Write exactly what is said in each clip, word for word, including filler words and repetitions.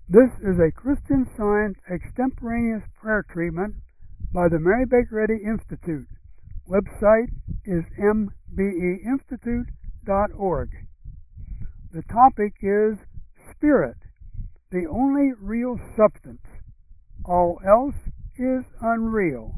This is a Christian Science extemporaneous prayer treatment by the Mary Baker Eddy Institute. Website is m b e institute dot org. The topic is Spirit, the only real substance. All else is unreal.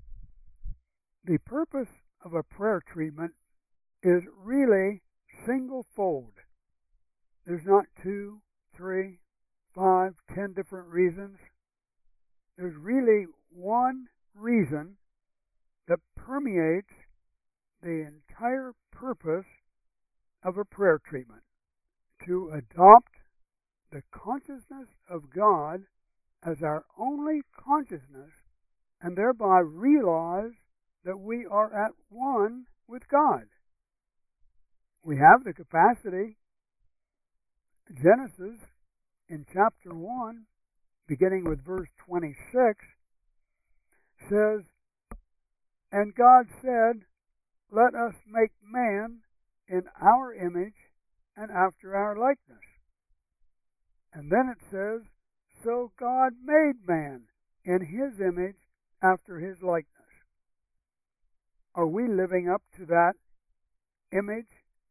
The purpose of a prayer treatment is really single-fold. There's not two, three, five, ten different reasons. There's really one reason that permeates the entire purpose of a prayer treatment: to adopt the consciousness of God as our only consciousness, and thereby realize that we are at one with God. We have the capacity. Genesis, in chapter one, beginning with verse twenty-six, says, "And God said, Let us make man in our image and after our likeness." And then it says, "So God made man in his image after his likeness." Are we living up to that image?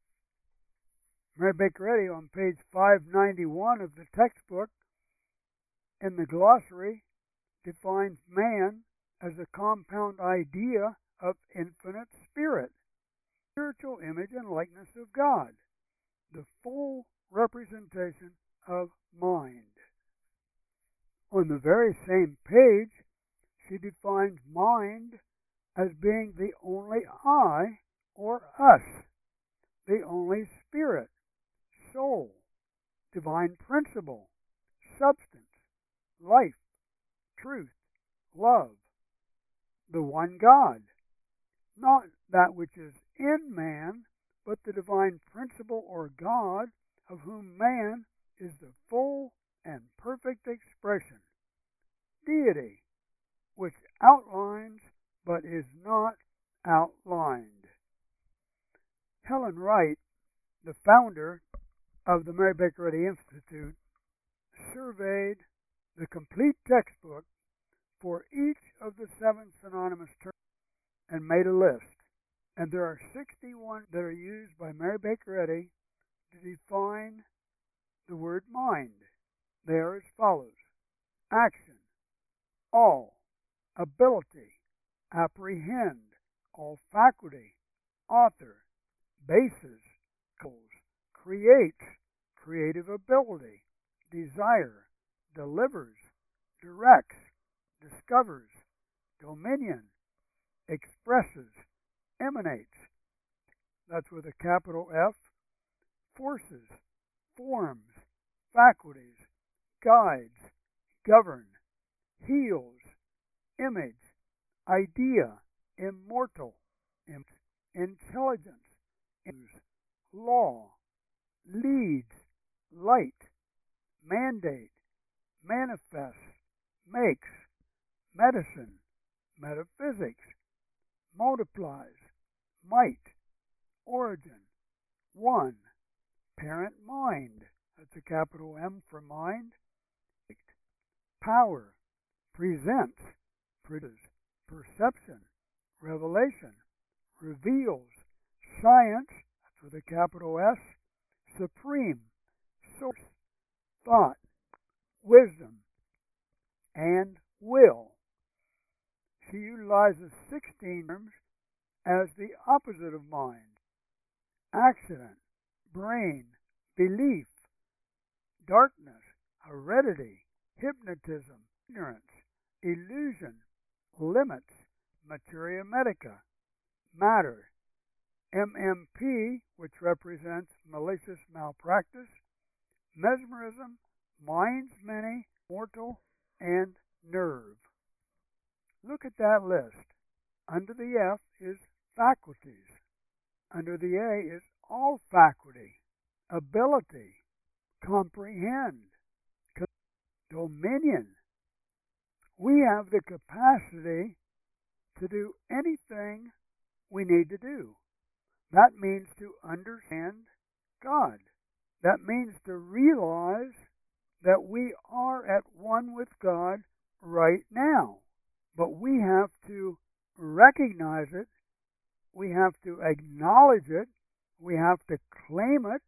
Mary Baker Eddy, on page five ninety-one of the textbook, in the glossary, defines man as a compound idea of infinite spirit, spiritual image and likeness of God, the full representation of mind. On the very same page, she defines mind as being the only I, or us, the only spirit, soul, divine principle, substance, life, truth, love, the one God, not that which is in man, but the divine principle or God, of whom man is the full and perfect expression, deity, which outlines but is not outlined. Helen Wright, the founder of the Mary Baker Eddy Institute, surveyed the complete textbook for each of the seven synonymous terms and made a list. And there are sixty-one that are used by Mary Baker Eddy to define the word mind. They are as follows: action, all, ability, apprehend, all faculty, author, basis, goals, creates, creative ability, desire, delivers, directs, discovers, dominion, expresses, emanates, that's with a capital F, forces, forms, faculties, guides, govern, heals, image, idea, immortal, intelligence, law, leads, light, mandate, manifests, makes, medicine, metaphysics, multiplies, might, origin, one, parent mind, that's a capital M for mind, power, presents, produces, perception, revelation, reveals, science, that's with a capital S, supreme, source, thought, wisdom, and will. She utilizes sixteen terms as the opposite of mind: accident, brain, belief, darkness, heredity, hypnotism, ignorance, illusion, limits, materia medica, matter, M M P, which represents malicious malpractice, mesmerism, minds many, mortal, and nerve. Look at that list. Under the F is faculties. Under the A is all faculty, ability, comprehend, dominion. We have the capacity to do anything we need to do. That means to understand God. That means to realize that we are at one with God right now. But we have to recognize it. We have to acknowledge it. We have to claim it.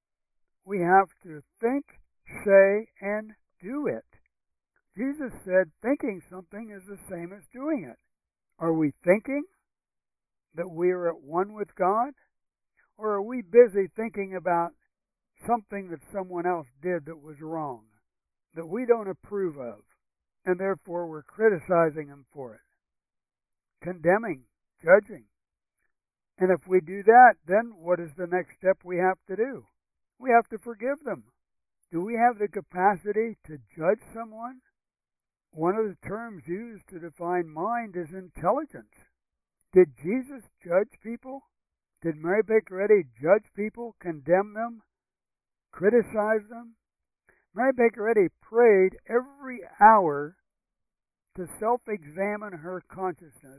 We have to think, say, and do it. Jesus said thinking something is the same as doing it. Are we thinking that we are at one with God? Or are we busy thinking about something that someone else did that was wrong, that we don't approve of, and therefore we're criticizing them for it, condemning, judging? And if we do that, then what is the next step we have to do? We have to forgive them. Do we have the capacity to judge someone? One of the terms used to define mind is intelligence. Did Jesus judge people? Did Mary Baker Eddy judge people, condemn them, criticize them? Mary Baker Eddy prayed every hour to self-examine her consciousness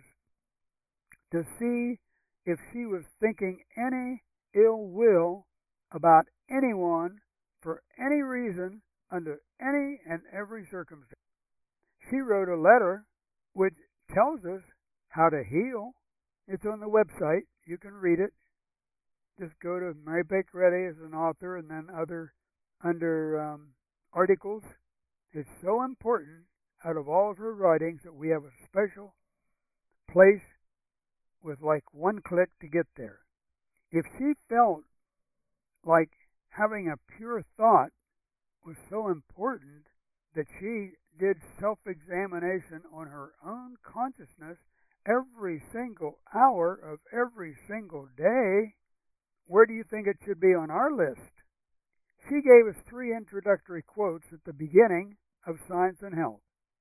to see if she was thinking any ill will about anyone for any reason under any and every circumstance. She wrote a letter which tells us how to heal. It's on the website. You can read it. Just go to Mary Baker Eddy as an author and then other under um, articles. It's so important out of all of her writings that we have a special place with like one click to get there. If she felt like having a pure thought was so important that she did self-examination on her own consciousness every single hour of every single day, where do you think it should be on our list? She gave us three introductory quotes at the beginning of Science and Health.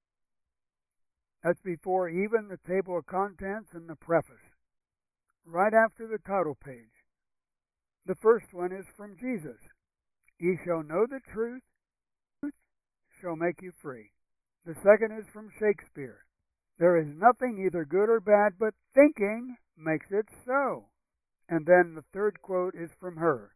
That's before even the table of contents and the preface, right after the title page. The first one is from Jesus. Ye shall know the truth, truth shall make you free. The second is from Shakespeare. There is nothing either good or bad, but thinking makes it so. And then the third quote is from her.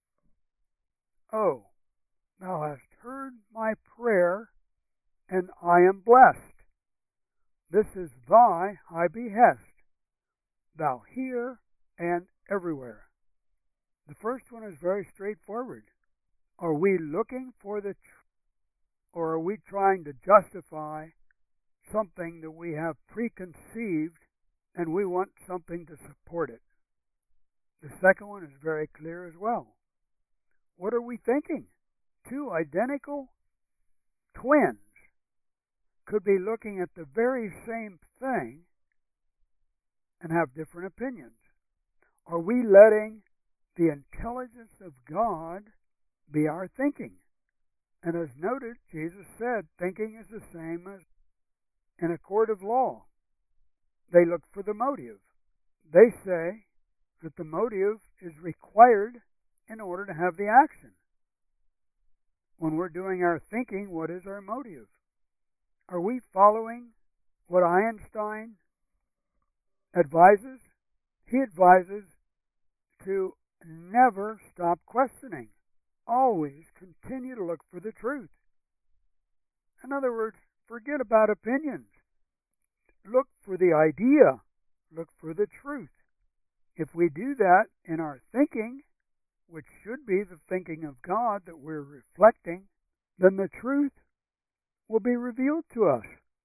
Oh, thou hast heard my prayer, and I am blessed. This is thy high behest. Thou here and everywhere. The first one is very straightforward. Are we looking for the truth, or are we trying to justify something that we have preconceived and we want something to support it? The second one is very clear as well. What are we thinking? Two identical twins could be looking at the very same thing and have different opinions. Are we letting the intelligence of God be our thinking? And as noted, Jesus said thinking is the same as in a court of law. They look for the motive. They say that the motive is required in order to have the action. When we're doing our thinking, what is our motive? Are we following what Einstein advises? He advises to never stop questioning. Always continue to look for the truth. In other words, forget about opinions. Look for the idea. Look for the truth. If we do that in our thinking, which should be the thinking of God that we're reflecting, then the truth will be revealed to us.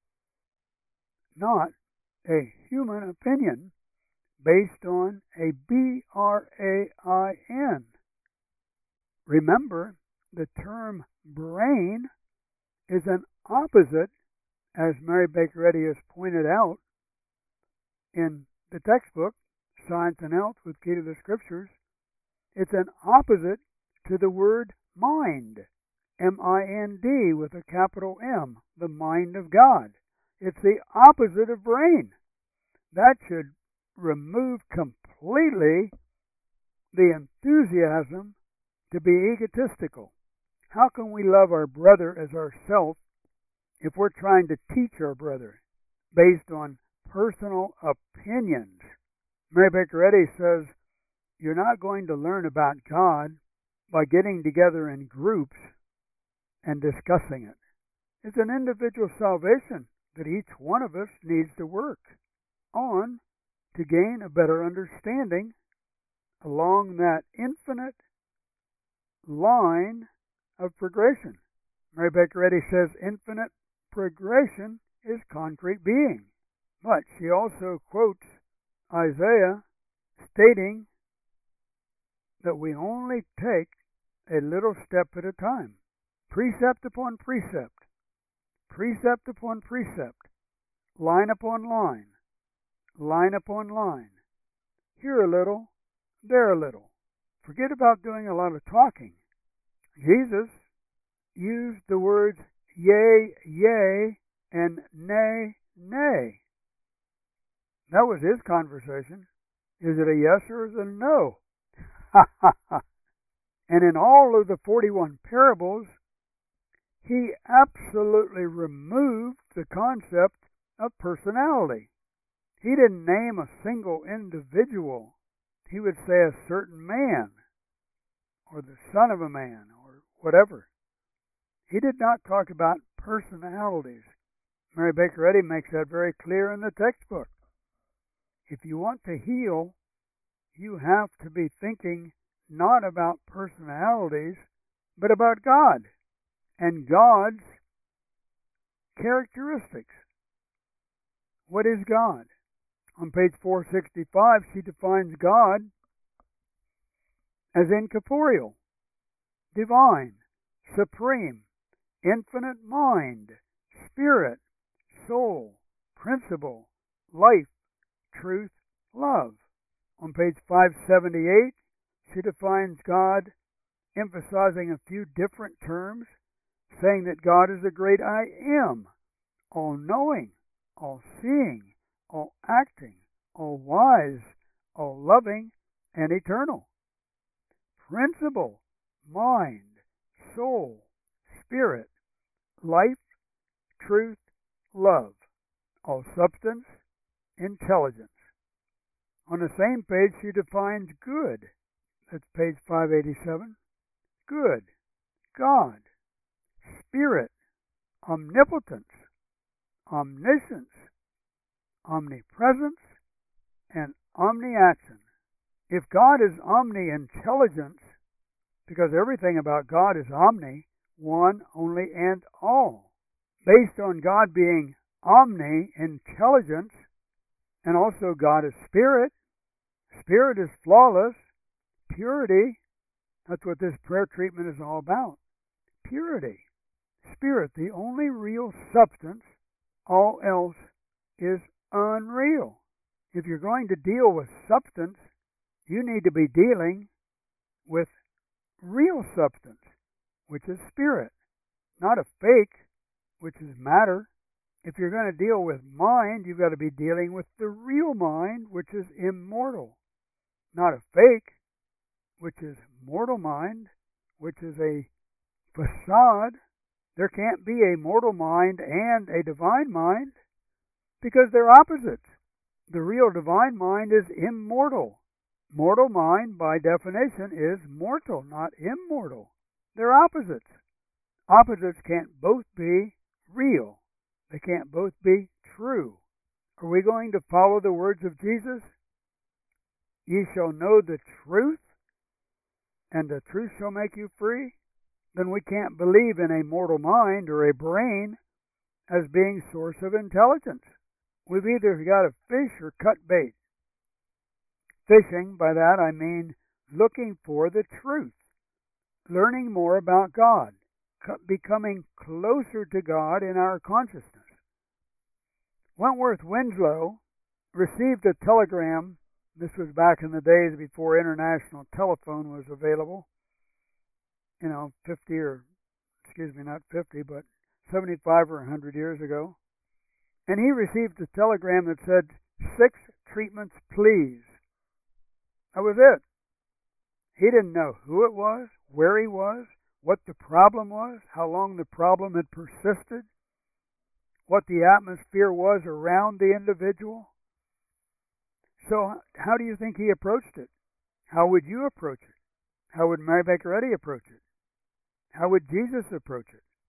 Not a human opinion based on a B R A I N. Remember, the term brain is an opposite, as Mary Baker Eddy has pointed out in the textbook, Science and Health with Key to the Scriptures. It's an opposite to the word mind, M I N D with a capital M, the mind of God. It's the opposite of brain. That should remove completely the enthusiasm to be egotistical. How can we love our brother as ourself if we're trying to teach our brother based on personal opinions? Mary Baker Eddy says, you're not going to learn about God by getting together in groups and discussing it. It's an individual salvation that each one of us needs to work on to gain a better understanding along that infinite line of progression. Mary Baker Eddy says infinite progression is concrete being. But she also quotes Isaiah stating that we only take a little step at a time, precept upon precept, precept upon precept, line upon line, line upon line. Here a little, there a little. Forget about doing a lot of talking. Jesus used the words yea, yea, and nay, nay. That was his conversation. Is it a yes or is it a no? Ha ha ha. And in all of the forty-one parables, he absolutely removed the concept of personality. He didn't name a single individual. He would say a certain man, or the son of a man, or whatever. He did not talk about personalities. Mary Baker Eddy makes that very clear in the textbook. If you want to heal, you have to be thinking not about personalities, but about God and God's characteristics. What is God? On page four sixty-five, she defines God as incorporeal, divine, supreme, infinite mind, spirit, soul, principle, life, truth, love. On page five seventy-eight, she defines God, emphasizing a few different terms, saying that God is the great I am, all-knowing, all-seeing, all-acting, all-wise, all-loving, and eternal. Principle, mind, soul, spirit, life, truth, love, all substance, intelligence. On the same page, she defines good. That's page five eighty-seven. Good, God, spirit, omnipotence, omniscience, omnipresence, and omniaction. If God is omni-intelligence, because everything about God is omni, one, only, and all, based on God being omni-intelligence, and also God is spirit, spirit is flawless, purity, that's what this prayer treatment is all about. Purity. Spirit, the only real substance, all else is unreal. If you're going to deal with substance, you need to be dealing with real substance, which is spirit, not a fake, which is matter. If you're going to deal with mind, you've got to be dealing with the real mind, which is immortal, not a fake, which is mortal mind, which is a facade. There can't be a mortal mind and a divine mind because they're opposites. The real divine mind is immortal. Mortal mind, by definition, is mortal, not immortal. They're opposites. Opposites can't both be real. They can't both be true. Are we going to follow the words of Jesus? Ye shall know the truth, and the truth shall make you free? Then we can't believe in a mortal mind or a brain as being source of intelligence. We've either got to fish or cut bait. Fishing, by that I mean looking for the truth, learning more about God, becoming closer to God in our consciousness. Wentworth Winslow received a telegram. This was back in the days before international telephone was available. You know, fifty or, excuse me, not fifty, but seventy-five or one hundred years ago. And he received a telegram that said, six treatments, please. That was it. He didn't know who it was, where he was, what the problem was, how long the problem had persisted, what the atmosphere was around the individual. So how do you think he approached it? How would you approach it? How would Mary Baker Eddy approach it? How would Jesus approach it?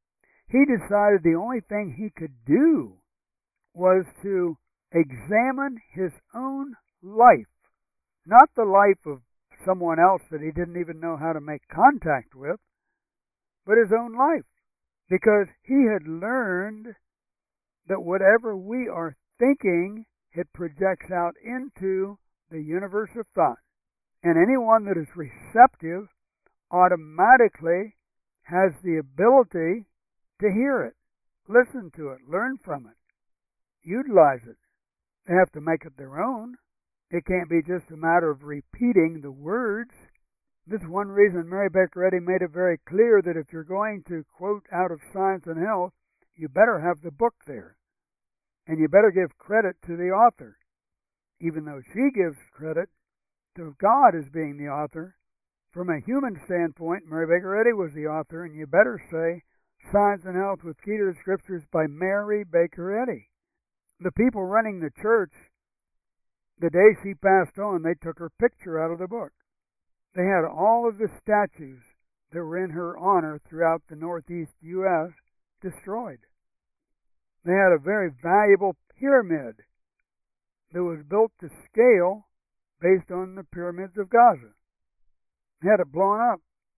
he decided the only thing he could do was to examine his own life, not the life of someone else that he didn't even know how to make contact with, but his own life. Because he had learned that whatever we are thinking, it projects out into the universe of thought. And anyone that is receptive automatically has the ability to hear it, listen to it, learn from it, utilize it. They have to make it their own. It can't be just a matter of repeating the words. This is one reason Mary Baker Eddy made it very clear that if you're going to quote out of Science and Health, you better have the book there. And you better give credit to the author. Even though she gives credit to God as being the author, from a human standpoint, Mary Baker Eddy was the author, and you better say Science and Health with Key to the Scriptures by Mary Baker Eddy. The people running the church, the day she passed on, they took her picture out of the book. They had all of the statues that were in her honor throughout the Northeast U S destroyed. They had a very valuable pyramid that was built to scale based on the pyramids of Gaza. They had it blown up.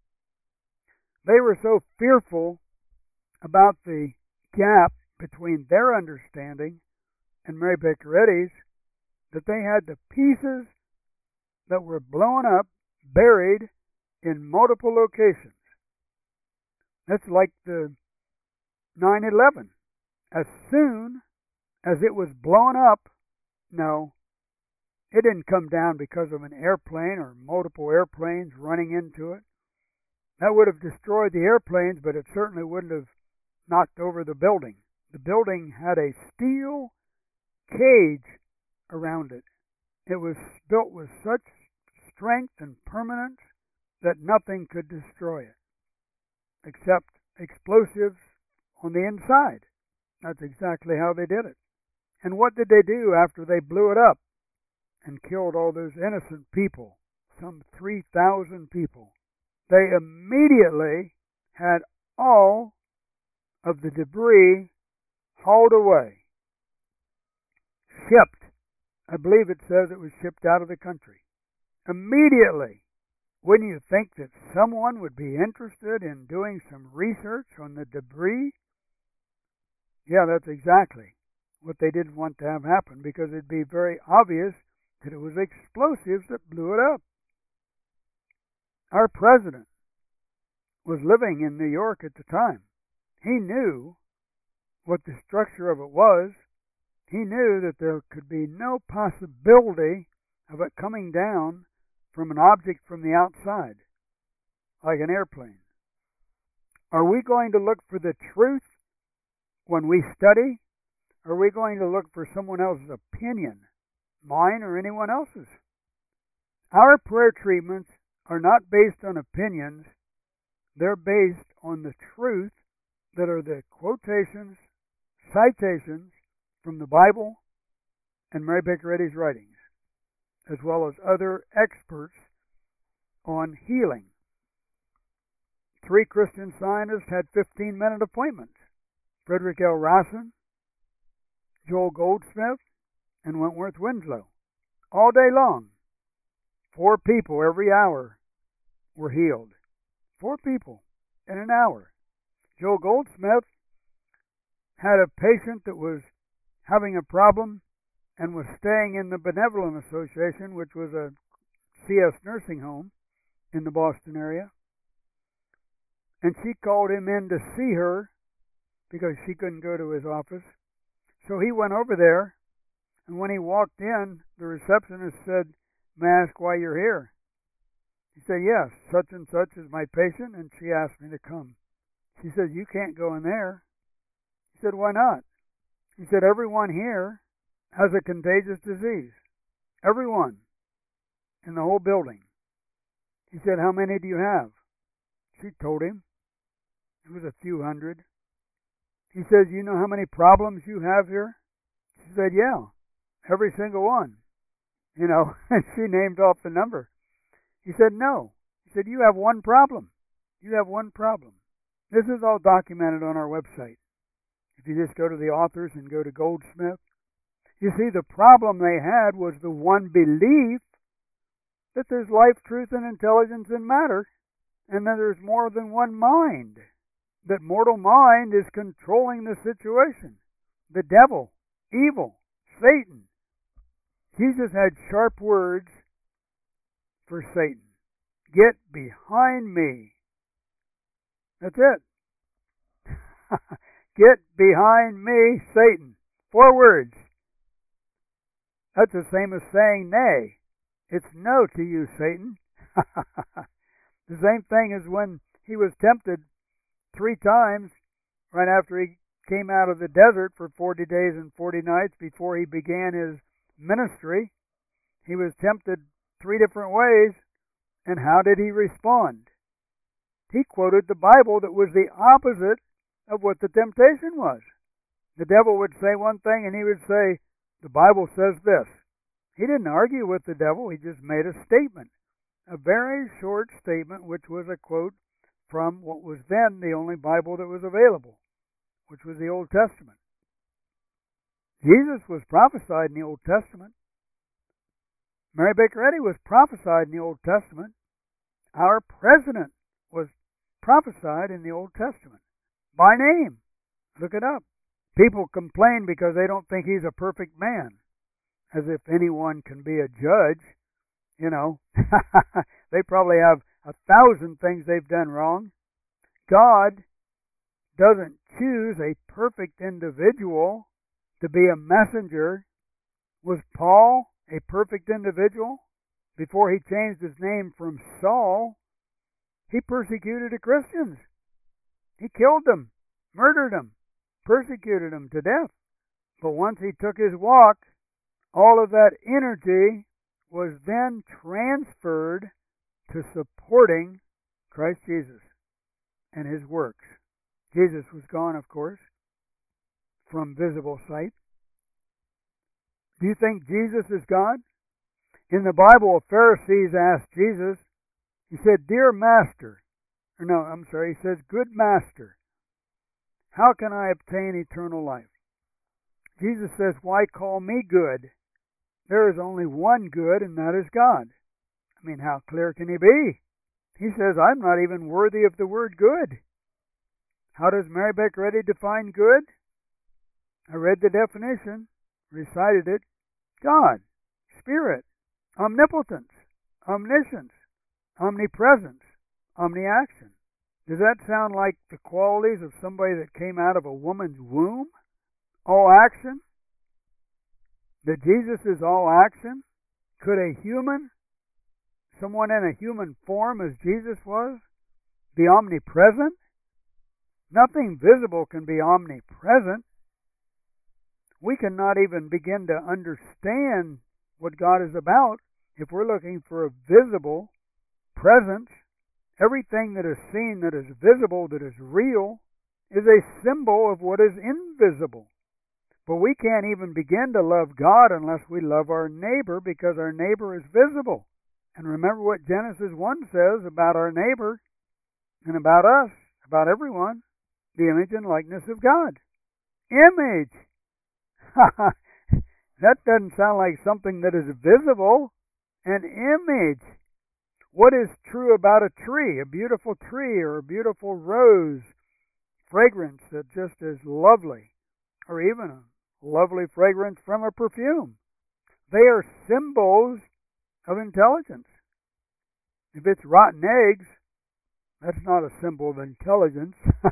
They were so fearful about the gap between their understanding and Mary Baker Eddy's that they had the pieces that were blown up buried in multiple locations. That's like the nine eleven. As soon as it was blown up, no, it didn't come down because of an airplane or multiple airplanes running into it. That would have destroyed the airplanes, but it certainly wouldn't have knocked over the building. The building had a steel cage around it. It was built with such strength and permanence that nothing could destroy it, except explosives on the inside. That's exactly how they did it. And what did they do after they blew it up and killed all those innocent people, some three thousand people? They immediately had all of the debris hauled away, shipped. I believe it says it was shipped out of the country. Immediately. Wouldn't you think that someone would be interested in doing some research on the debris? Yeah, that's exactly what they didn't want to have happen, because it'd be very obvious that it was explosives that blew it up. Our president was living in New York at the time. He knew what the structure of it was. He knew that there could be no possibility of it coming down from an object from the outside, like an airplane. Are we going to look for the truth when we study? Or are we going to look for someone else's opinion, mine or anyone else's? Our prayer treatments are not based on opinions. They're based on the truth that are the quotations, citations from the Bible and Mary Baker Eddy's writings, as well as other experts on healing. Three Christian Scientists had fifteen-minute appointments. Frederick L. Rassin, Joel Goldsmith, and Wentworth Winslow. All day long. Four people every hour were healed. Four people in an hour. Joel Goldsmith had a patient that was having a problem and was staying in the Benevolent Association, which was a C S nursing home in the Boston area. And she called him in to see her because she couldn't go to his office. So he went over there, and when he walked in, the receptionist said, "May I ask why you're here?" He said, "Yes, such and such is my patient, and she asked me to come." She said, "You can't go in there." He said, "Why not?" He said, "Everyone here has a contagious disease. Everyone in the whole building." He said, "How many do you have?" She told him. It was a few hundred. He says, "You know how many problems you have here?" She said, "Yeah, every single one." You know, and she named off the number. He said, "No." He said, "You have one problem. You have one problem." This is all documented on our website. If you just go to the authors and go to Goldsmith, you see the problem they had was the one belief that there's life, truth, and intelligence in matter, and that there's more than one mind. That mortal mind is controlling the situation. The devil, evil, Satan. Jesus had sharp words for Satan. Get behind me. That's it. Get behind me, Satan. Four words. That's the same as saying nay. It's no to you, Satan. The same thing as when he was tempted three times right after he came out of the desert for forty days and forty nights before he began his ministry. He was tempted three different ways, and how did he respond? He quoted the Bible that was the opposite of what the temptation was. The devil would say one thing and he would say, the Bible says this. He didn't argue with the devil, he just made a statement. A very short statement, which was a quote from what was then the only Bible that was available, which was the Old Testament. Jesus was prophesied in the Old Testament. Mary Baker Eddy was prophesied in the Old Testament. Our president was prophesied in the Old Testament. By name. Look it up. People complain because they don't think he's a perfect man. As if anyone can be a judge. You know, they probably have a thousand things they've done wrong. God doesn't choose a perfect individual to be a messenger. Was Paul a perfect individual? Before he changed his name from Saul, he persecuted the Christians. He killed them, murdered them, persecuted them to death. But once he took his walk, all of that energy was then transferred to supporting Christ Jesus and his works. Jesus was gone, of course, from visible sight. Do you think Jesus is God? In the Bible, Pharisees asked Jesus, he said, Dear Master, or no, I'm sorry, he says, Good Master, how can I obtain eternal life? Jesus says, Why call me good? There is only one good, and that is God. I mean, how clear can he be? He says, I'm not even worthy of the word good. How does Mary Baker Eddy define good? I read the definition, recited it. God, Spirit, omnipotence, omniscience, omnipresence, omniaction. Does that sound like the qualities of somebody that came out of a woman's womb? All action? That Jesus is all action? Could a human, someone in a human form as Jesus was, be omnipresent? Nothing visible can be omnipresent. We cannot even begin to understand what God is about if we're looking for a visible presence. Everything that is seen, that is visible, that is real, is a symbol of what is invisible. But we can't even begin to love God unless we love our neighbor, because our neighbor is visible. And remember what Genesis one says about our neighbor and about us, about everyone, the image and likeness of God. Image! That doesn't sound like something that is visible. An image. What is true about a tree, a beautiful tree or a beautiful rose, fragrance that just is lovely, or even a lovely fragrance from a perfume? They are symbols of intelligence. If it's rotten eggs, that's not a symbol of intelligence.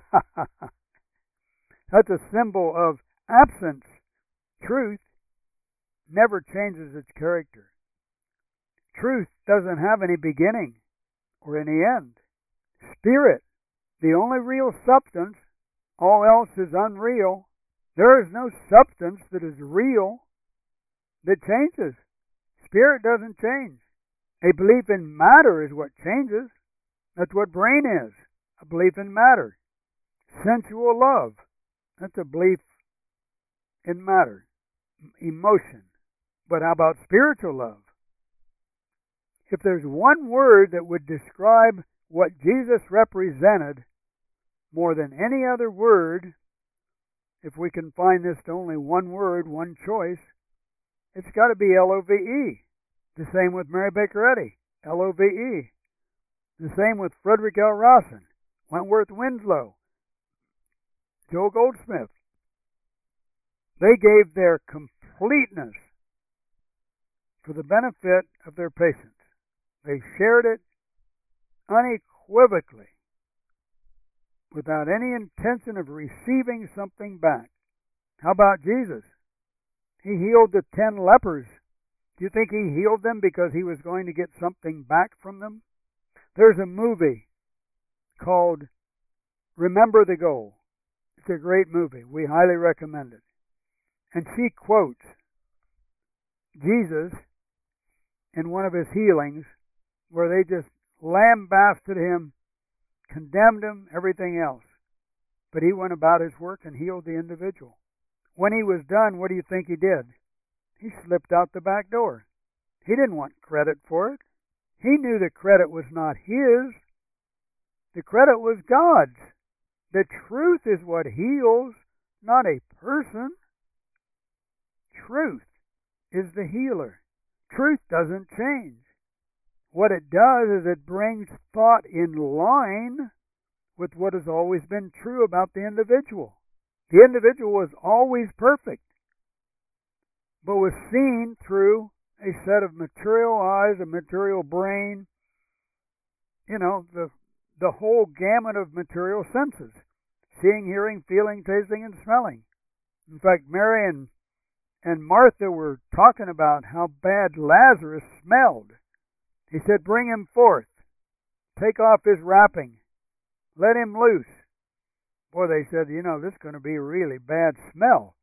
That's a symbol of absence. Truth never changes its character. Truth doesn't have any beginning or any end. Spirit, the only real substance, all else is unreal. There is no substance that is real that changes. Spirit doesn't change. A belief in matter is what changes. That's what brain is, a belief in matter. Sensual love, that's a belief in matter, emotion. But how about spiritual love? If there's one word that would describe what Jesus represented, more than any other word, if we can find this to only one word, one choice, it's got to be L O V E. The same with Mary Baker Eddy, L O V E. The same with Frederick L. Rawson, Wentworth Winslow, Joel Goldsmith. They gave their completeness for the benefit of their patients. They shared it unequivocally, without any intention of receiving something back. How about Jesus? He healed the ten lepers. Do you think he healed them because he was going to get something back from them? There's a movie called Remember the Goal. It's a great movie. We highly recommend it. And she quotes Jesus in one of his healings where they just lambasted him, condemned him, everything else. But he went about his work and healed the individual. When he was done, what do you think he did? He slipped out the back door. He didn't want credit for it. He knew the credit was not his. The credit was God's. The truth is what heals, not a person. Truth is the healer. Truth doesn't change. What it does is it brings thought in line with what has always been true about the individual. The individual was always perfect, but was seen through a set of material eyes, a material brain, you know, the the whole gamut of material senses. Seeing, hearing, feeling, tasting, and smelling. In fact, Mary and, and Martha were talking about how bad Lazarus smelled. He said, bring him forth. Take off his wrapping. Let him loose. Boy, they said, you know, this is going to be a really bad smell.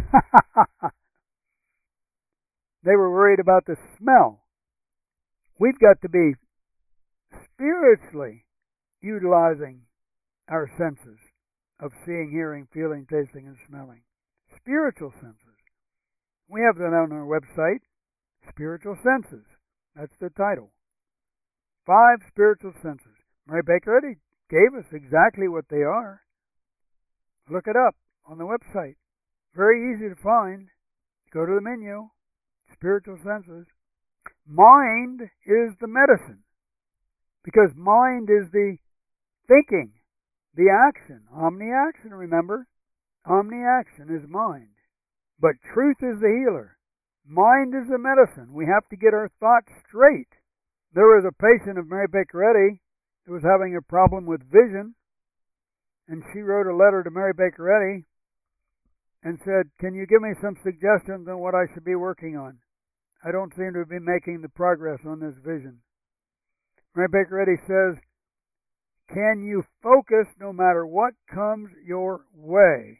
They were worried about the smell. We've got to be spiritually utilizing our senses of seeing, hearing, feeling, tasting, and smelling. Spiritual senses. We have that on our website, Spiritual Senses. That's the title. Five spiritual senses. Mary Baker Eddy gave us exactly what they are. Look it up on the website. Very easy to find. Go to the menu, Spiritual Senses. Mind is the medicine, because mind is the thinking, the action. Omni-action, remember? Omni-action is mind. But truth is the healer. Mind is the medicine. We have to get our thoughts straight. There was a patient of Mary Baker Eddy who was having a problem with vision, and she wrote a letter to Mary Baker Eddy and said, can you give me some suggestions on what I should be working on? I don't seem to be making the progress on this vision. Mary Baker Eddy says, can you focus no matter what comes your way?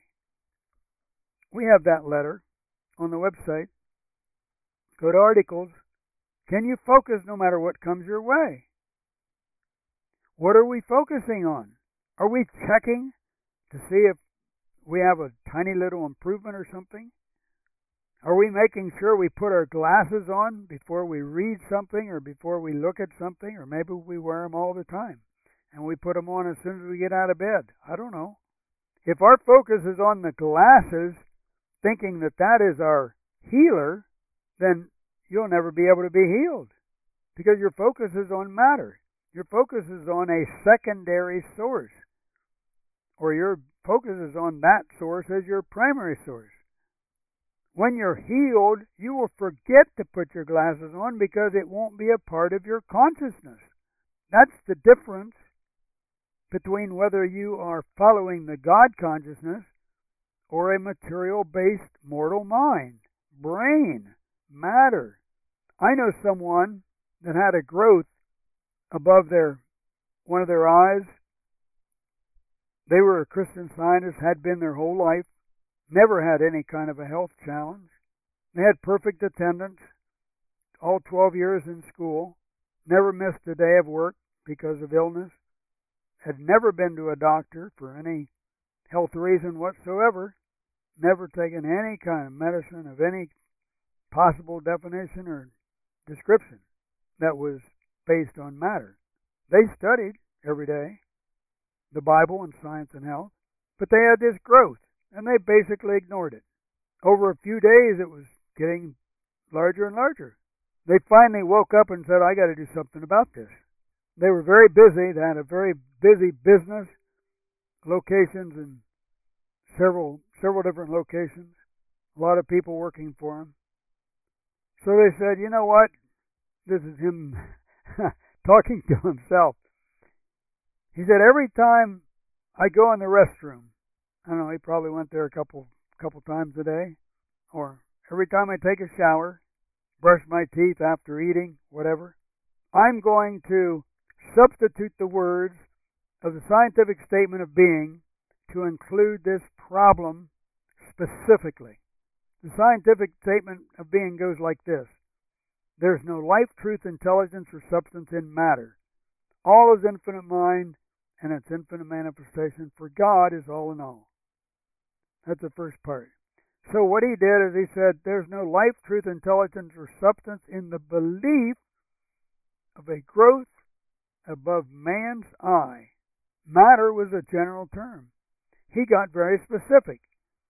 We have that letter on the website. Go to articles. Can you focus no matter what comes your way? What are we focusing on? Are we checking to see if we have a tiny little improvement or something? Are we making sure we put our glasses on before we read something or before we look at something? Or maybe we wear them all the time and we put them on as soon as we get out of bed. I don't know. If our focus is on the glasses, thinking that that is our healer, then you'll never be able to be healed, because your focus is on matter. Your focus is on a secondary source, or your focus is on that source as your primary source. When you're healed, you will forget to put your glasses on because it won't be a part of your consciousness. That's the difference between whether you are following the God consciousness or a material-based mortal mind, brain, matter. I know someone that had a growth above their one of their eyes. They were a Christian Scientist, had been their whole life, never had any kind of a health challenge. They had perfect attendance, all twelve years in school, never missed a day of work because of illness, had never been to a doctor for any health reason whatsoever, never taken any kind of medicine of any possible definition or description that was based on matter. They studied every day. the Bible and science and health, but they had this growth, and they basically ignored it. Over a few days, it was getting larger and larger. They finally woke up and said, I got to do something about this. They were very busy. They had a very busy business, locations in several several different locations, a lot of people working for them. So they said, you know what? This is him talking to himself. He said, every time I go in the restroom, I don't know, he probably went there a couple couple times a day, or every time I take a shower, brush my teeth after eating, whatever, I'm going to substitute the words of the scientific statement of being to include this problem specifically. The scientific statement of being goes like this. There's no life, truth, intelligence, or substance in matter. All is infinite mind and its infinite manifestation, for God is all in all. That's the first part. So what he did is he said, there's no life, truth, intelligence, or substance in the belief of a growth above man's eye. Matter was a general term. He got very specific.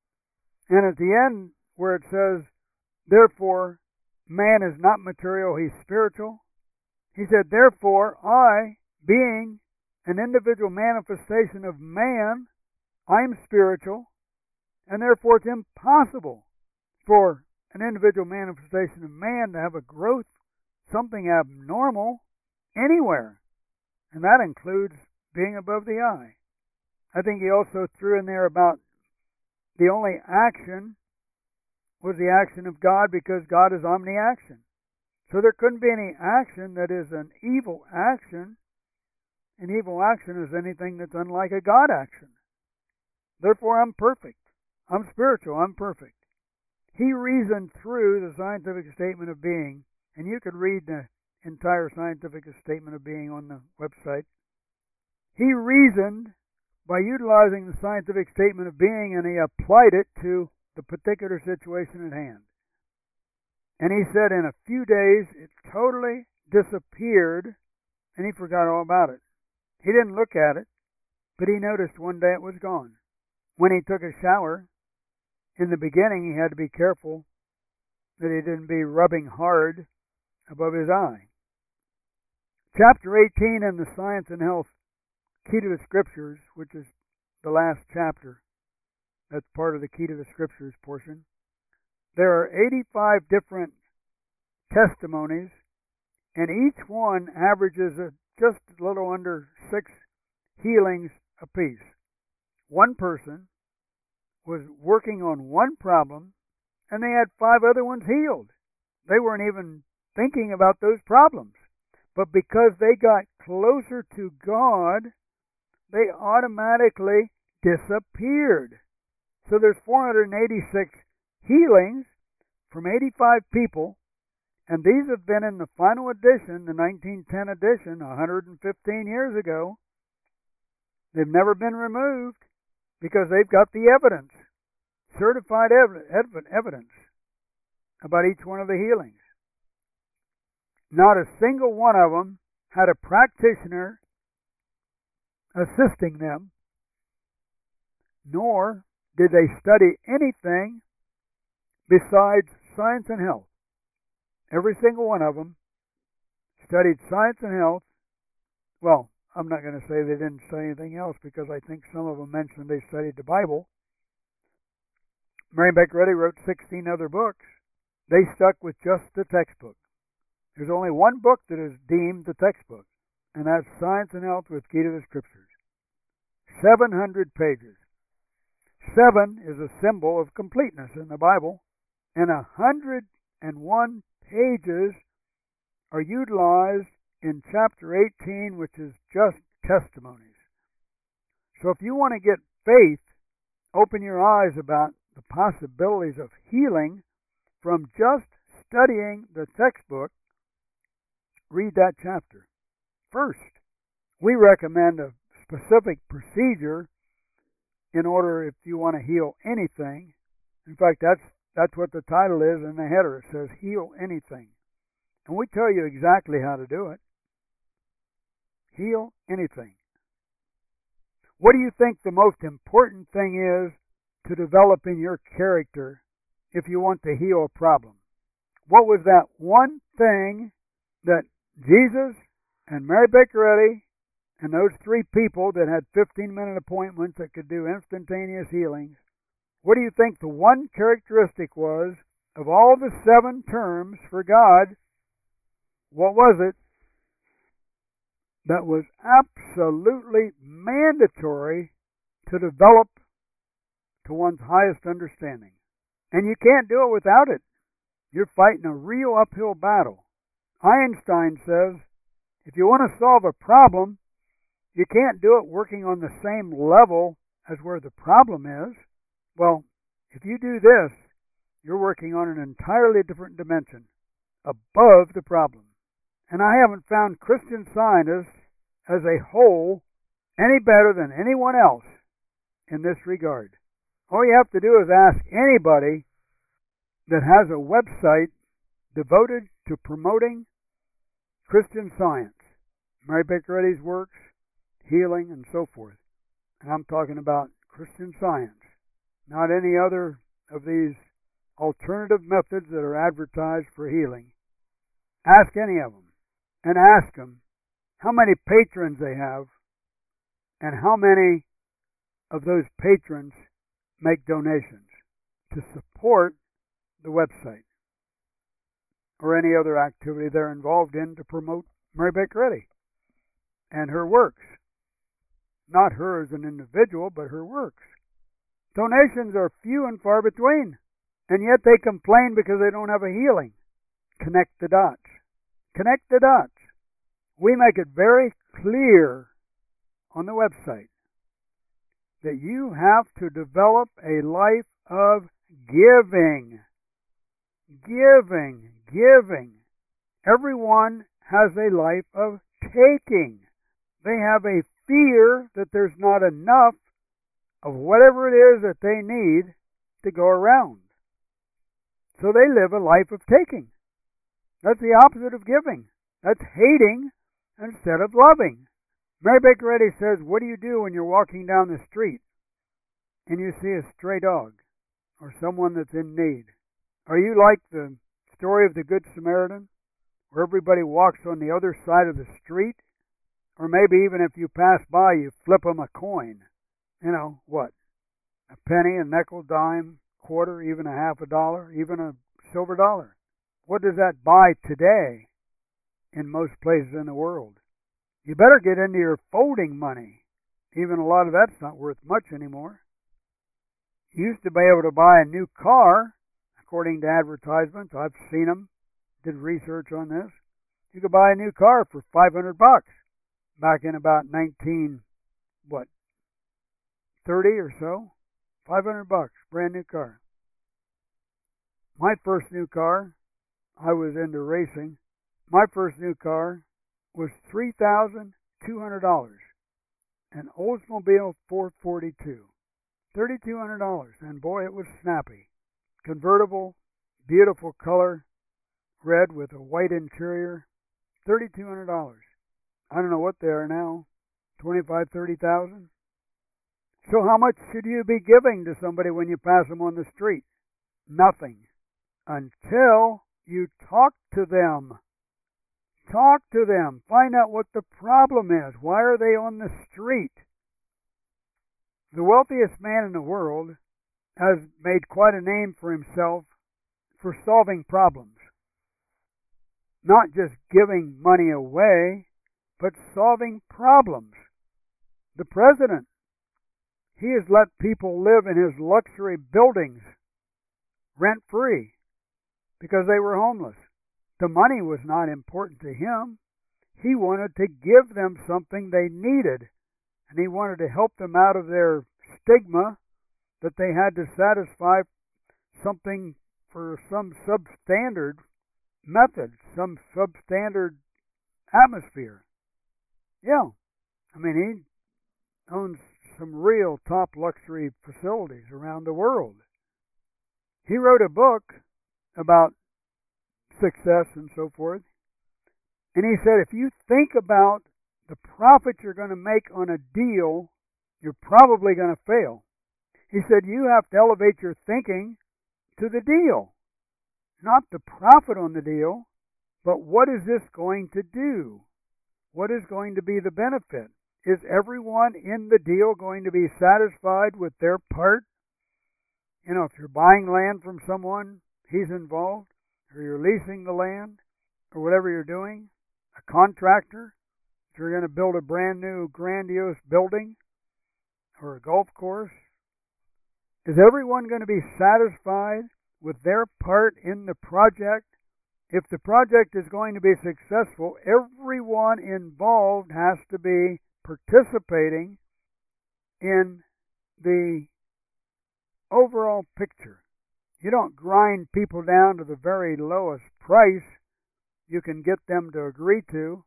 And at the end, where it says, therefore, man is not material, he's spiritual, he said, therefore, I, being an individual manifestation of man, I'm spiritual, and therefore it's impossible for an individual manifestation of man to have a growth, something abnormal, anywhere. And that includes being above the eye. I think he also threw in there about the only action was the action of God, because God is omni-action. So there couldn't be any action that is an evil action. An evil action is anything that's unlike a God action. Therefore, I'm perfect. I'm spiritual. I'm perfect. He reasoned through the scientific statement of being, and you could read the entire scientific statement of being on the website. He reasoned by utilizing the scientific statement of being, and he applied it to the particular situation at hand. And he said in a few days it totally disappeared, and he forgot all about it. He didn't look at it, but he noticed one day it was gone. When he took a shower, in the beginning he had to be careful that he didn't be rubbing hard above his eye. Chapter eighteen in the Science and Health Key to the Scriptures, which is the last chapter, that's part of the Key to the Scriptures portion. There are eighty-five different testimonies, and each one averages a, just a little under six healings apiece. One person was working on one problem, and they had five other ones healed. They weren't even thinking about those problems. But because they got closer to God, they automatically disappeared. So there's four hundred eighty-six healings from eighty-five people, and these have been in the final edition, the nineteen ten edition, one hundred fifteen years ago. They've never been removed because they've got the evidence, certified ev- evidence about each one of the healings. Not a single one of them had a practitioner assisting them, nor did they study anything besides science and health. Every single one of them studied science and health. Well, I'm not going to say they didn't study anything else, because I think some of them mentioned they studied the Bible. Mary Baker Eddy wrote sixteen other books. They stuck with just the textbook. There's only one book that is deemed the textbook, and that's Science and Health with Key to the Scriptures. seven hundred pages. Seven is a symbol of completeness in the Bible, and one hundred one pages are utilized in chapter eighteen, which is just testimonies. So if you want to get faith, open your eyes about the possibilities of healing from just studying the textbook, read that chapter. First, we recommend a specific procedure in order if you want to heal anything. In fact, that's that's what the title is in the header. It says heal anything. And we tell you exactly how to do it. Heal anything. What do you think the most important thing is to develop in your character if you want to heal a problem? What was that one thing that Jesus and Mary Baker Eddy and those three people that had fifteen-minute appointments that could do instantaneous healings, what do you think the one characteristic was of all the seven terms for God? What was it that was absolutely mandatory to develop to one's highest understanding? And you can't do it without it. You're fighting a real uphill battle. Einstein says, if you want to solve a problem, you can't do it working on the same level as where the problem is. Well, if you do this, you're working on an entirely different dimension, above the problem. And I haven't found Christian Scientists as a whole any better than anyone else in this regard. All you have to do is ask anybody that has a website devoted to promoting Christian Science, Mary Baker Eddy's works, healing, and so forth. And I'm talking about Christian Science, not any other of these alternative methods that are advertised for healing. Ask any of them, and ask them how many patrons they have and how many of those patrons make donations to support the website or any other activity they're involved in to promote Mary Baker Eddy and her works. Not her as an individual, but her works. Donations are few and far between, and yet they complain because they don't have a healing. Connect the dots. Connect the dots. We make it very clear on the website that you have to develop a life of giving. Giving. Giving. Everyone has a life of taking. They have a fear that there's not enough of whatever it is that they need to go around. So they live a life of taking. That's the opposite of giving. That's hating instead of loving. Mary Baker Eddy says, what do you do when you're walking down the street and you see a stray dog or someone that's in need? Are you like the story of the Good Samaritan, where everybody walks on the other side of the street? Or maybe even if you pass by, you flip them a coin. You know, what? A penny, a nickel, dime, quarter, even a half a dollar, even a silver dollar. What does that buy today in most places in the world? You better get into your folding money. Even a lot of that's not worth much anymore. You used to be able to buy a new car, according to advertisements. I've seen them, did research on this. You could buy a new car for five hundred bucks back in about nineteen, what, thirty or so? five hundred bucks, brand new car. My first new car, I was into racing. My first new car was three thousand two hundred dollars. An Oldsmobile four forty-two. three thousand two hundred dollars. And boy, it was snappy. Convertible, beautiful color, red with a white interior. three thousand two hundred dollars. I don't know what they are now. twenty-five, thirty thousand. So how much should you be giving to somebody when you pass them on the street? Nothing. Until you talk to them. Talk to them. Find out what the problem is. Why are they on the street? The wealthiest man in the world has made quite a name for himself for solving problems. Not just giving money away, but solving problems. The president, he has let people live in his luxury buildings rent-free because they were homeless. The money was not important to him. He wanted to give them something they needed, and he wanted to help them out of their stigma that they had to satisfy something for some substandard method, some substandard atmosphere. Yeah, I mean, he owns some real top luxury facilities around the world. He wrote a book about success and so forth, and he said, if you think about the profit you're going to make on a deal you're probably going to fail. He said you have to elevate your thinking to the deal, not the profit on the deal, but what is this going to do? What is going to be the benefit? Is everyone in the deal going to be satisfied with their part? You know, if you're buying land from someone, he's involved, or you're leasing the land, or whatever you're doing, a contractor, if you're going to build a brand new grandiose building or a golf course, is everyone going to be satisfied with their part in the project? If the project is going to be successful, everyone involved has to be participating in the overall picture. You don't grind people down to the very lowest price you can get them to agree to.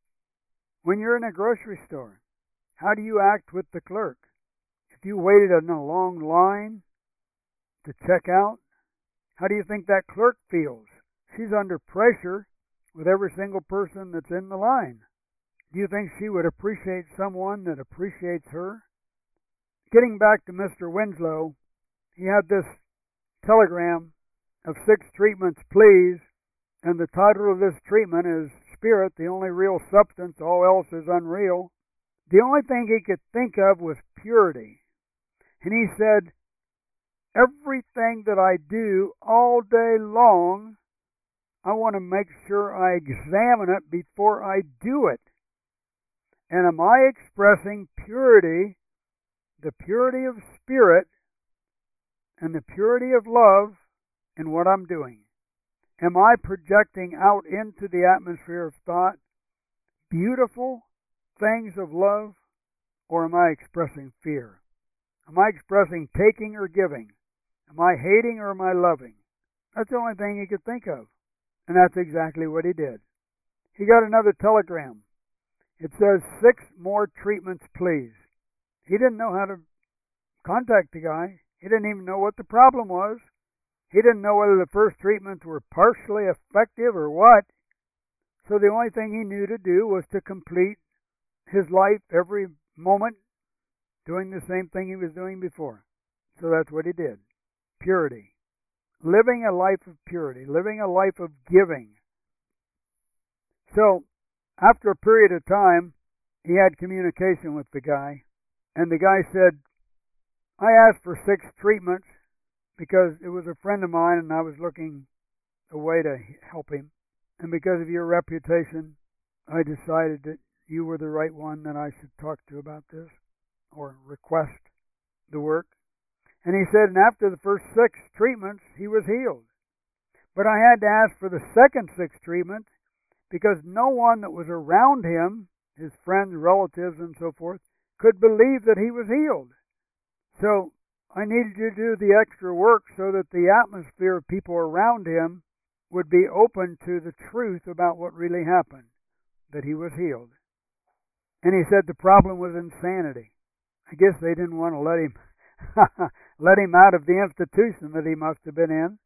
When you're in a grocery store, how do you act with the clerk? If you waited in a long line to check out, how do you think that clerk feels? She's under pressure with every single person that's in the line. Do you think she would appreciate someone that appreciates her? Getting back to Mister Winslow, he had this telegram of six treatments, please, and the title of this treatment is Spirit, the only real substance, all else is unreal. The only thing he could think of was purity. And he said, everything that I do all day long, I want to make sure I examine it before I do it. And am I expressing purity, the purity of spirit, and the purity of love in what I'm doing? Am I projecting out into the atmosphere of thought beautiful things of love, or am I expressing fear? Am I expressing taking or giving? Am I hating or am I loving? That's the only thing he could think of. And that's exactly what he did. He got another telegram. It says, six more treatments, please. He didn't know how to contact the guy. He didn't even know what the problem was. He didn't know whether the first treatments were partially effective or what. So the only thing he knew to do was to complete his life every moment doing the same thing he was doing before. So that's what he did. Purity. Living a life of purity. Living a life of giving. So, after a period of time, he had communication with the guy. And the guy said, I asked for six treatments because it was a friend of mine and I was looking a way to help him. And because of your reputation, I decided that you were the right one that I should talk to about this or request the work. And he said, and after the first six treatments, he was healed. But I had to ask for the second six treatments because no one that was around him, his friends, relatives, and so forth, could believe that he was healed. So I needed you to do the extra work so that the atmosphere of people around him would be open to the truth about what really happened, that he was healed. And he said the problem was insanity. I guess they didn't want to let him let him out of the institution that he must have been in.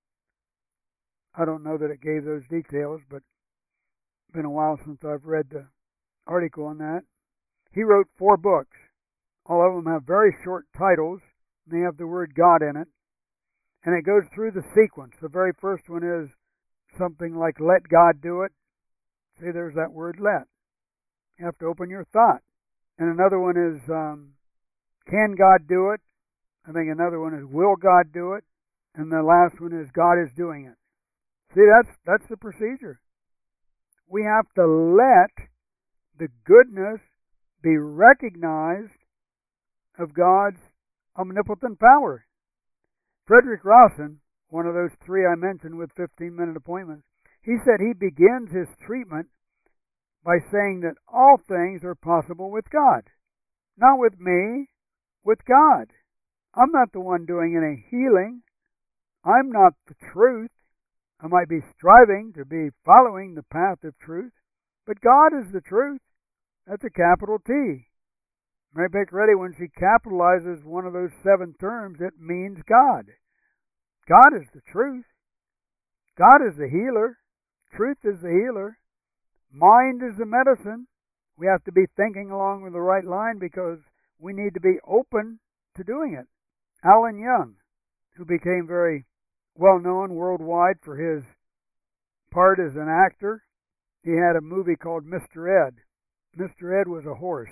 I don't know that it gave those details, but it's been a while since I've read the article on that. He wrote four books. All of them have very short titles, and they have the word God in it. And it goes through the sequence. The very first one is something like, let God do it. See, there's that word let. You have to open your thought. And another one is, um, can God do it? I think another one is, will God do it? And the last one is, God is doing it. See, that's that's the procedure. We have to let the goodness be recognized of God's omnipotent power. Frederick Rawson, one of those three I mentioned with fifteen-minute appointments, he said he begins his treatment by saying that all things are possible with God. Not with me, with God. I'm not the one doing any healing. I'm not the truth. I might be striving to be following the path of truth, but God is the truth. That's a capital T. Mary Baker Eddy, when she capitalizes one of those seven terms, it means God. God is the truth. God is the healer. Truth is the healer. Mind is the medicine. We have to be thinking along with the right line because we need to be open to doing it. Alan Young, who became very well known worldwide for his part as an actor, he had a movie called Mister Ed. Mister Ed was a horse.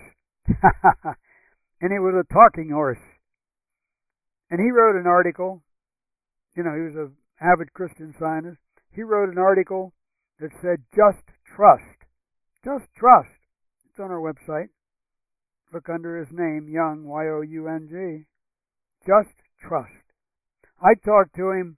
And he was a talking horse. And he wrote an article, you know, he was an avid Christian Scientist. He wrote an article that said, just trust. Just trust. It's on our website. Look under his name, Young, Y O U N G. Just trust. I talked to him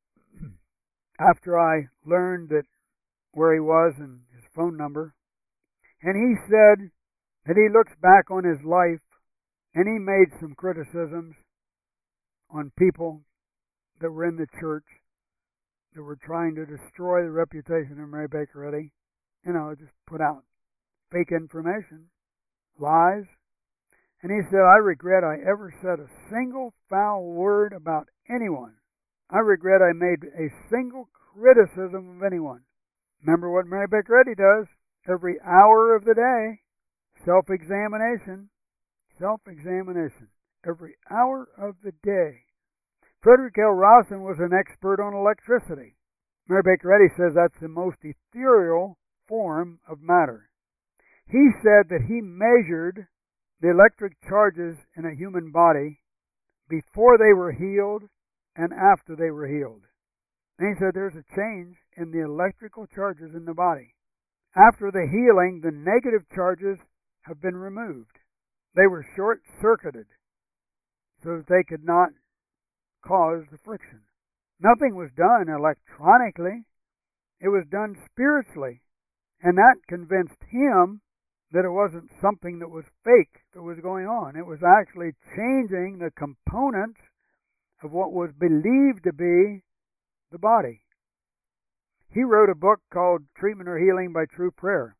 after I learned that where he was and his phone number. And he said that he looks back on his life and he made some criticisms on people that were in the church that were trying to destroy the reputation of Mary Baker Eddy. You know, just put out fake information, lies. And he said, I regret I ever said a single foul word about anyone. I regret I made a single criticism of anyone. Remember what Mary Baker Eddy does every hour of the day. Self-examination. Self-examination. Every hour of the day. Frederick L. Rawson was an expert on electricity. Mary Baker Eddy says that's the most ethereal form of matter. He said that he measured the electric charges in a human body before they were healed and after they were healed. And he said there's a change in the electrical charges in the body. After the healing, the negative charges have been removed. They were short-circuited so that they could not cause the friction. Nothing was done electronically. It was done spiritually. And that convinced him that it wasn't something that was fake that was going on. It was actually changing the components of what was believed to be the body. He wrote a book called Treatment or Healing by True Prayer.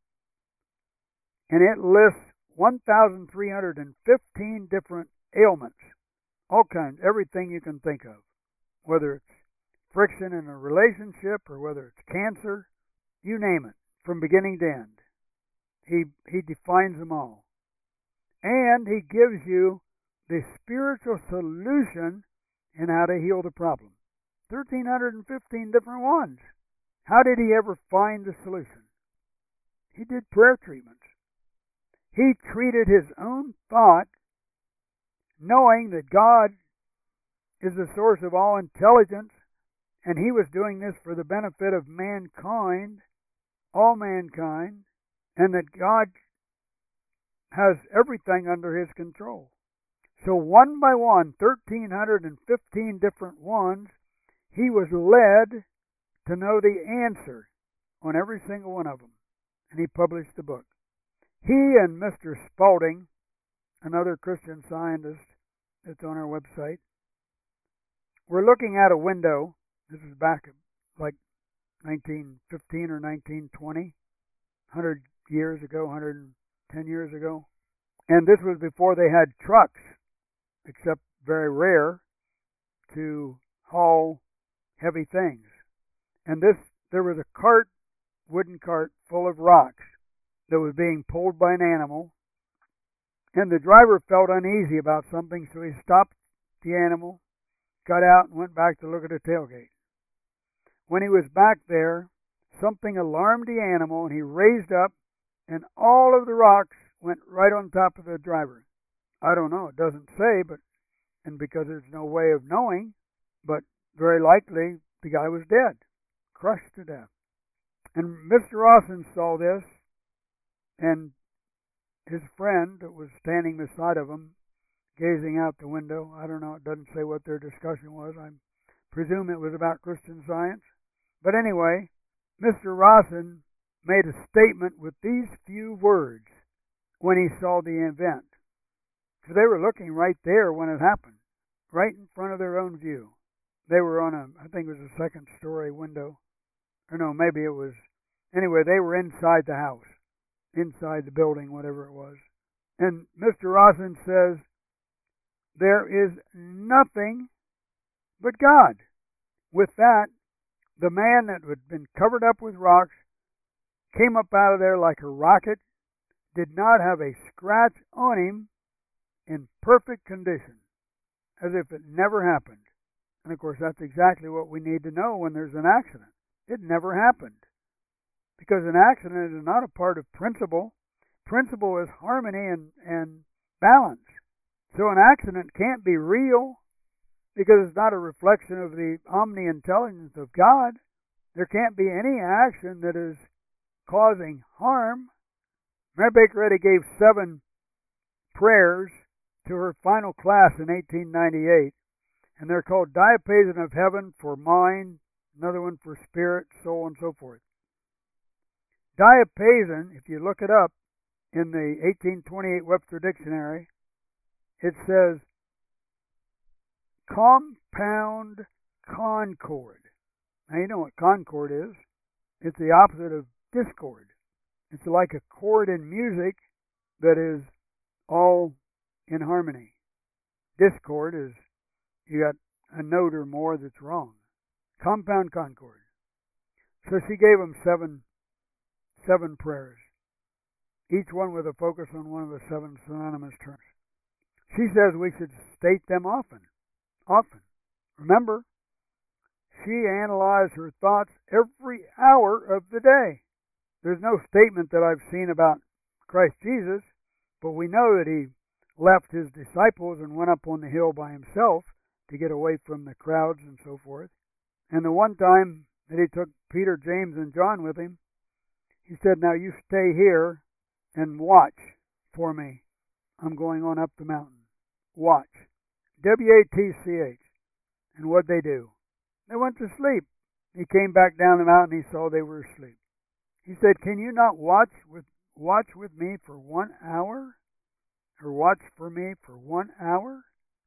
And it lists one thousand three hundred fifteen different ailments. All kinds, everything you can think of. Whether it's friction in a relationship or whether it's cancer, you name it, from beginning to end. He, he defines them all. And he gives you the spiritual solution in how to heal the problem. one thousand three hundred fifteen different ones. How did he ever find the solution? He did prayer treatments. He treated his own thought, knowing that God is the source of all intelligence, and he was doing this for the benefit of mankind, all mankind, and that God has everything under his control. So one by one, one thousand three hundred fifteen different ones, he was led to know the answer on every single one of them. And he published the book. He and Mister Spalding, another Christian Scientist that's on our website, were looking out a window. This is back like nineteen fifteen or nineteen twenty, one hundred years ago, one hundred ten years ago. And this was before they had trucks, except very rare, to haul heavy things. And this, there was a cart, wooden cart, full of rocks that was being pulled by an animal. And the driver felt uneasy about something, so he stopped the animal, got out, and went back to look at the tailgate. When he was back there, something alarmed the animal, and he raised up, and all of the rocks went right on top of the driver. I don't know, it doesn't say, but and because there's no way of knowing, but very likely the guy was dead, crushed to death. And Mister Rawson saw this, and his friend that was standing beside of him, gazing out the window, I don't know, it doesn't say what their discussion was. I presume it was about Christian Science. But anyway, Mister Rawson made a statement with these few words when he saw the event. So they were looking right there when it happened, right in front of their own view. They were on a, I think it was a second story window. Or no, maybe it was, anyway, they were inside the house, inside the building, whatever it was. And Mister Rawson says, there is nothing but God. With that, the man that had been covered up with rocks came up out of there like a rocket, did not have a scratch on him, in perfect condition, as if it never happened. And of course, that's exactly what we need to know when there's an accident. It never happened. Because an accident is not a part of principle. Principle is harmony and, and balance. So an accident can't be real because it's not a reflection of the omni-intelligence of God. There can't be any action that is causing harm. Mary Baker Eddy gave seven prayers to her final class in eighteen ninety-eight, and they're called Diapason of Heaven for mind, another one for spirit, soul, and so forth. Diapason, if you look it up in the eighteen twenty-eight Webster Dictionary, it says compound concord. Now you know what concord is. It's the opposite of discord. It's like a chord in music that is all in harmony. Discord is you got a note or more that's wrong. Compound concord. So she gave them seven seven prayers, each one with a focus on one of the seven synonymous terms. She says we should state them often. Often. Remember, she analyzed her thoughts every hour of the day. There's no statement that I've seen about Christ Jesus, but we know that he left his disciples and went up on the hill by himself to get away from the crowds and so forth. And the one time that he took Peter, James, and John with him, he said, now you stay here and watch for me. I'm going on up the mountain. Watch. W A T C H. And what'd they do? They went to sleep. He came back down the mountain. He saw they were asleep. He said, can you not watch with watch with me for one hour? Or watch for me for one hour?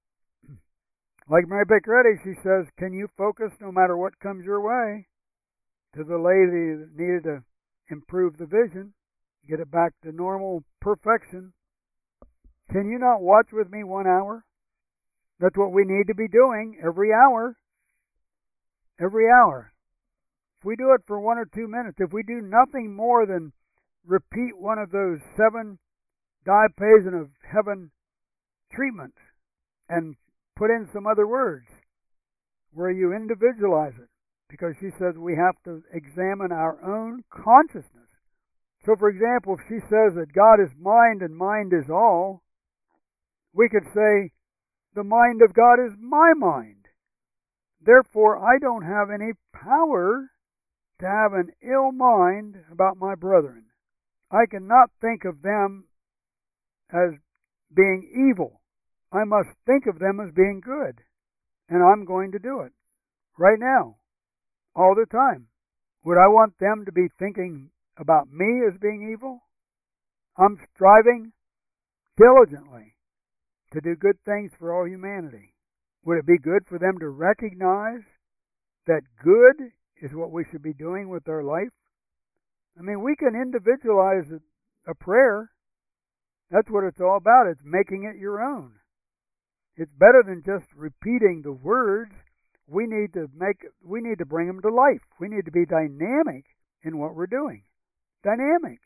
Like Mary Baker Eddy, she says, can you focus no matter what comes your way? To the lady that needed to improve the vision, get it back to normal perfection. Can you not watch with me one hour? That's what we need to be doing every hour. Every hour. If we do it for one or two minutes, if we do nothing more than repeat one of those seven Diapason of Heaven treatments and put in some other words where you individualize it, because she says we have to examine our own consciousness. So, for example, if she says that God is mind and mind is all, we could say the mind of God is my mind. Therefore, I don't have any power to have an ill mind about my brethren. I cannot think of them as being evil. I must think of them as being good. And I'm going to do it right now, all the time. Would I want them to be thinking about me as being evil? I'm striving diligently to do good things for all humanity. Would it be good for them to recognize that good is what we should be doing with our life? I mean, we can individualize a, a prayer. That's what it's all about. It's making it your own. It's better than just repeating the words. We need to make. We need to bring them to life. We need to be dynamic in what we're doing. Dynamic.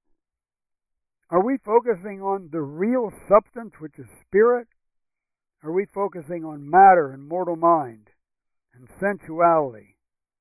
Are we focusing on the real substance, which is spirit? Are we focusing on matter and mortal mind and sensuality?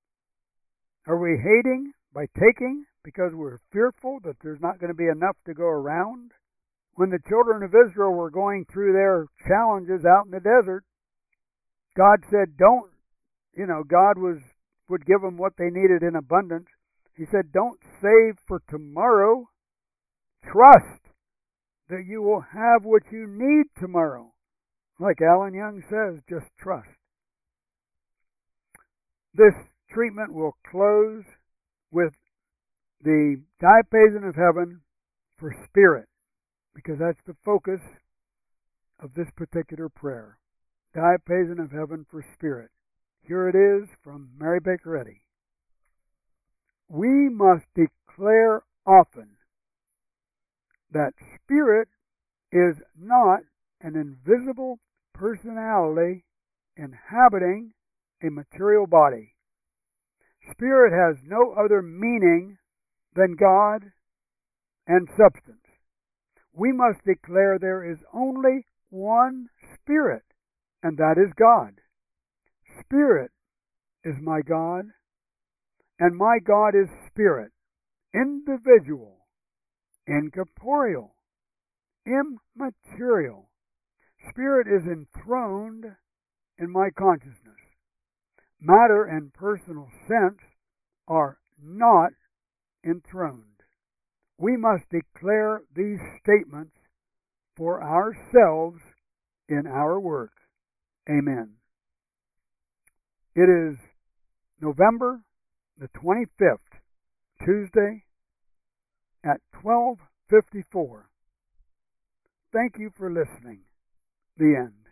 Are we hating by taking because we're fearful that there's not going to be enough to go around? When the children of Israel were going through their challenges out in the desert, God said, don't, you know, God was would give them what they needed in abundance. He said, don't save for tomorrow. Trust that you will have what you need tomorrow. Like Alan Young says, just trust. This treatment will close with the Diapason of Heaven for spirit, because that's the focus of this particular prayer. Diapason of Heaven for spirit. Here it is from Mary Baker Eddy. We must declare often that spirit is not an invisible personality inhabiting a material body. Spirit has no other meaning than God and substance. We must declare there is only one Spirit, and that is God. Spirit is my God, and my God is Spirit, individual, incorporeal, immaterial. Spirit is enthroned in my consciousness. Matter and personal sense are not enthroned. We must declare these statements for ourselves in our work. Amen. It is November the twenty-fifth, Tuesday at twelve fifty-four. Thank you for listening. The end.